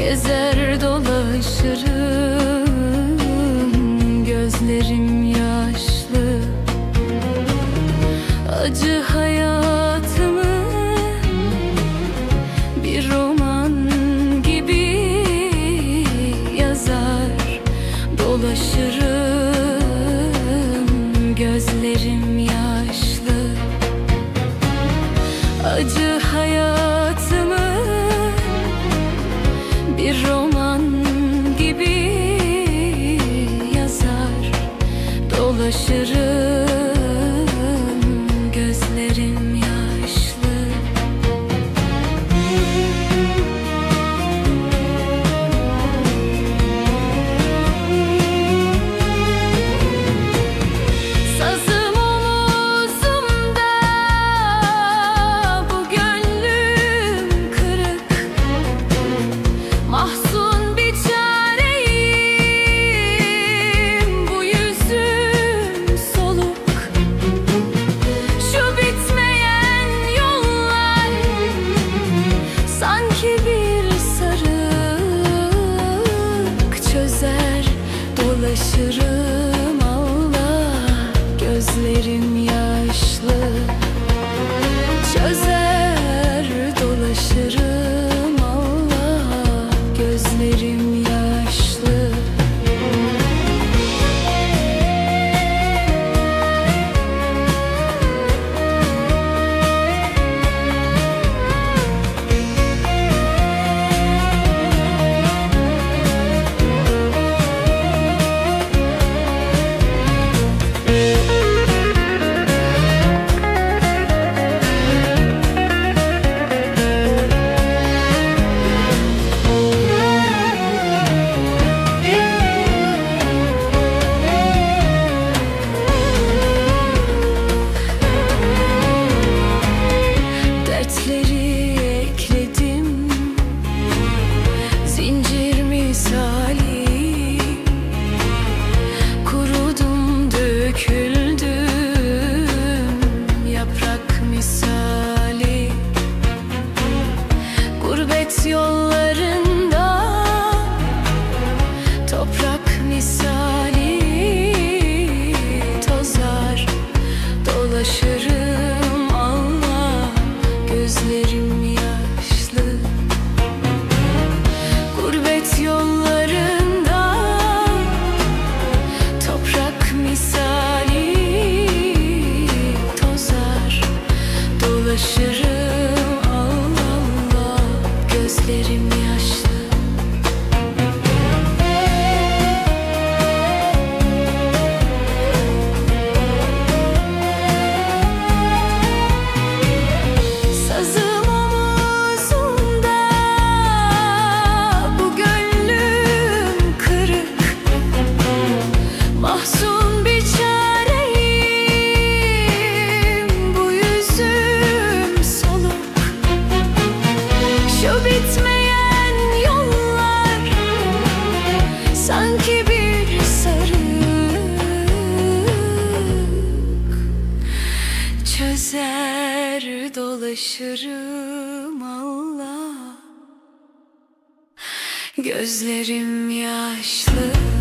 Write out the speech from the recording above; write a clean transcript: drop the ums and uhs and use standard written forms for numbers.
Gezer dolaşırım, gözlerim yaşlı. Acı hayatımı bir roman gibi yazar dolaşırım, gözlerim yaşlı. Acı hayatımı bir roman gibi yazar dolaşırım, gözlerim yaşlı. Sazım omuzumda, bu gönlüm kırık. Mahzun bir çareyim, bu yüzüm soluk. Şu bitmeyen yollar sanki bir sarık, çözer dolaşırım Allah, gözlerim yaşlı. Çözer dolaşırım Allah, gözlerim yaşlı. Dertleri ekledim zincir misali, kurudum döküldüm yaprak misali. Gurbet yollarında toprak misali, tozar dolaşırım Allah, gözlerim yaşlı. Gurbet yollarında toprak misali, tozar dolaşırım Allah Allah, gözlerim yaşlı. Sazım omuzumda, bu gönlüm kırık. Mahzun bir çareyim, bu yüzüm soluk. Şu bitmeyen yollar sanki bir sarık, çözer dolaşırım Allah, gözlerim yaşlı.